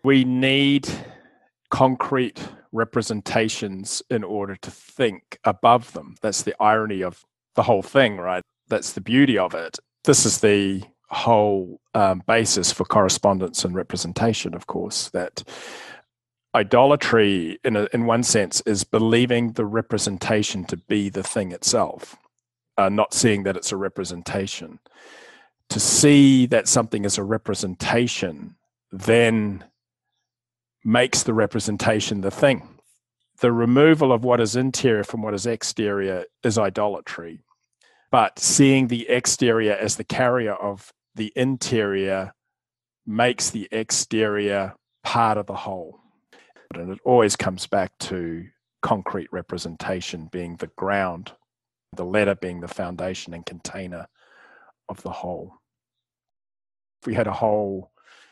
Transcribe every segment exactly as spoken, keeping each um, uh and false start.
We need concrete representations in order to think above them. That's the irony of the whole thing, right? That's the beauty of it. This is the whole um, basis for correspondence and representation, of course, that idolatry, in, a, in one sense, is believing the representation to be the thing itself, uh, not seeing that it's a representation. To see that something is a representation then makes the representation the thing. The removal of what is interior from what is exterior is idolatry. But seeing the exterior as the carrier of the interior makes the exterior part of the whole. And it always comes back to concrete representation being the ground, the letter being the foundation and container of the whole. We had a whole,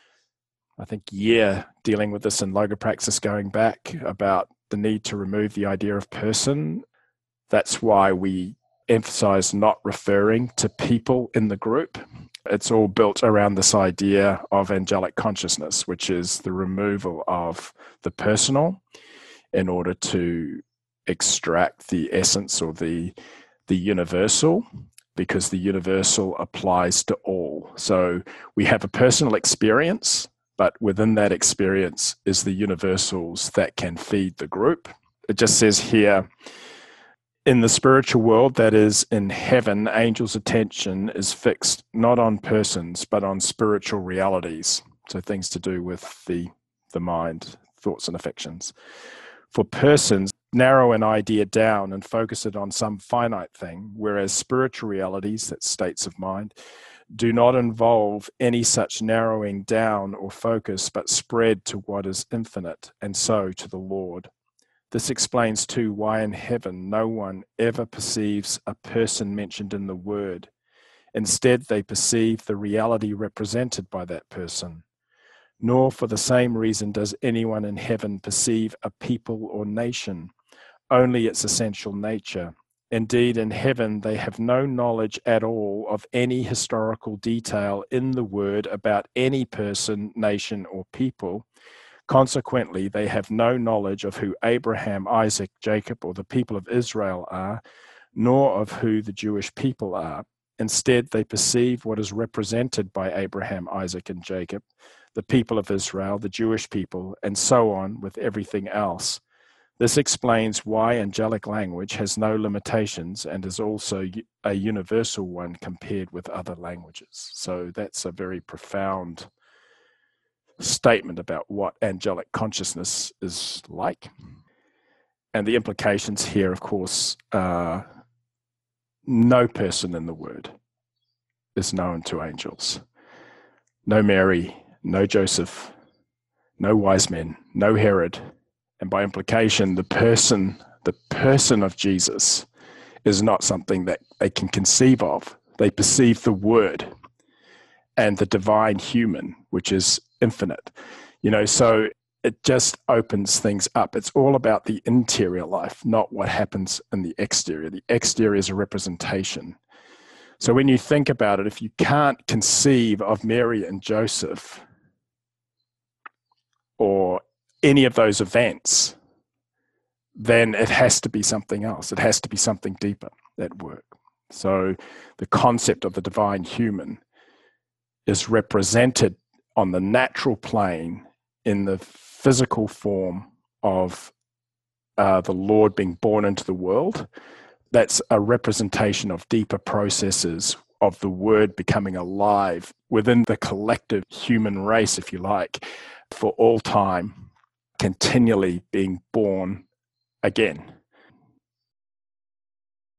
I think, year dealing with this in Logopraxis going back about the need to remove the idea of person. That's why we emphasize not referring to people in the group. It's all built around this idea of angelic consciousness, which is the removal of the personal in order to extract the essence or the, the universal, because the universal applies to all. So we have a personal experience, but within that experience is the universals that can feed the group. It just says here, in the spiritual world, that is in heaven, angels' attention is fixed not on persons, but on spiritual realities. So things to do with the, the mind, thoughts and affections. For persons, narrow an idea down and focus it on some finite thing, whereas spiritual realities, that's states of mind, do not involve any such narrowing down or focus, but spread to what is infinite, and so to the Lord. This explains too why in heaven no one ever perceives a person mentioned in the word. Instead, they perceive the reality represented by that person. Nor for the same reason does anyone in heaven perceive a people or nation, only its essential nature. Indeed, in heaven they have no knowledge at all of any historical detail in the word about any person, nation, or people. Consequently, they have no knowledge of who Abraham, Isaac, Jacob, or the people of Israel are, nor of who the Jewish people are. Instead, they perceive what is represented by Abraham, Isaac, and Jacob, the people of Israel, the Jewish people, and so on with everything else. This explains why angelic language has no limitations and is also a universal one compared with other languages. So that's a very profound statement about what angelic consciousness is like. And the implications here, of course, are no person in the word is known to angels. No Mary, no Joseph, no wise men, no Herod. And by implication, the person, the person of Jesus is not something that they can conceive of. They perceive the word and the divine human, which is infinite. You know, so it just opens things up. It's all about the interior life, not what happens in the exterior. The exterior is a representation. So when you think about it, if you can't conceive of Mary and Joseph or any of those events, then it has to be something else. It has to be something deeper at work. So the concept of the divine human is represented on the natural plane in the physical form of uh, the Lord being born into the world. That's a representation of deeper processes of the word becoming alive within the collective human race, if you like, for all time, continually being born again.